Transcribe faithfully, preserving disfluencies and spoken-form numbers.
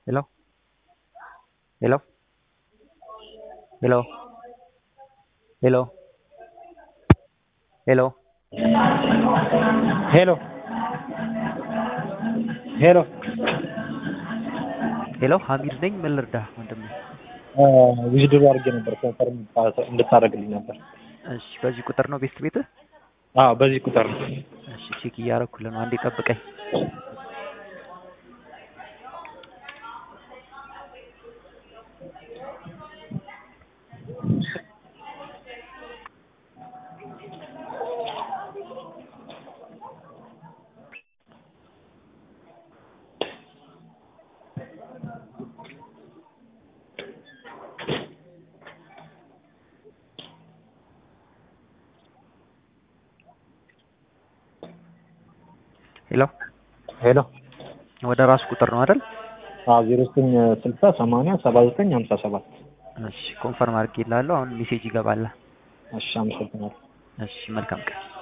Hello? Hello? Hello? Hello? Hello? ሄሎ ሄሎ ሄሎ ሀሚድ ነኝ። ምን ልርዳህ ወንድሜ? ዊዝድሮ አድርጌ ነበር ኮንፈርም እንድታደርግልኝ ነበር። እሺ፣ በዚህ ቁጥር ነው ቤት ቤትህ? አዎ በዚህ ቁጥር ነው። እሺ፣ ቼክ እያደረኩልህ ነው። አንዴ ጠብቀኝ። ሄሎ ሄሎ ወደ ራስ ቁጥር ነው አይደል? አዎ ዜሮ ዘጠኝ ስልሳ ሰማንያ ሰባ ዘጠኝ ሀምሳ ሰባት እሺ፣ ኮንፈርም አድርጌልሃለሁ። አሁን ሜሴጅ ይገባል። እሺ አመሰግናለሁ። እሺ፣ መልካም ቀን።